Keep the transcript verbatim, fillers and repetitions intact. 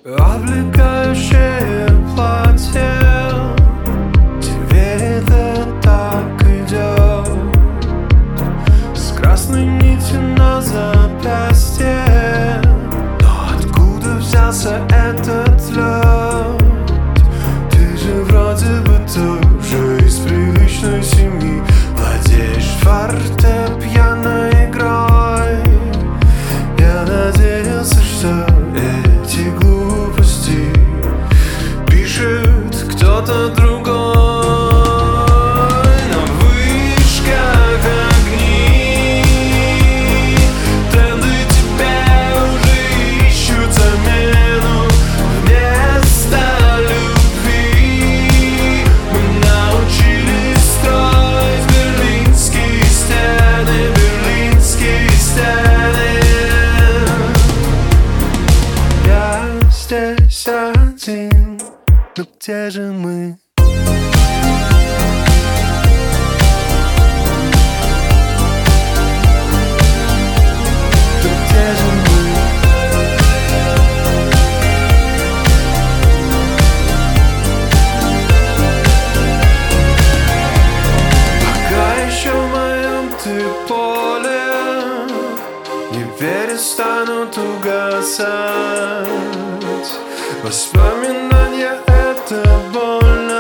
Облегающее платье, тебе это так идет, с красной нитью на запястье. Но откуда взялся этот лед? Ты же вроде бы тоже из приличной семьи, владеешь фортепианной игрой. Я надеялся, что эти глупости пишет кто-то другой. На вышках огни тренды тебе уже ищут замену. Вместо любви мы научились строить берлинские стены, берлинские стены. Я здесь один, но где же мы? Ты поле не перестанут угасать. Воспоминания — это больно.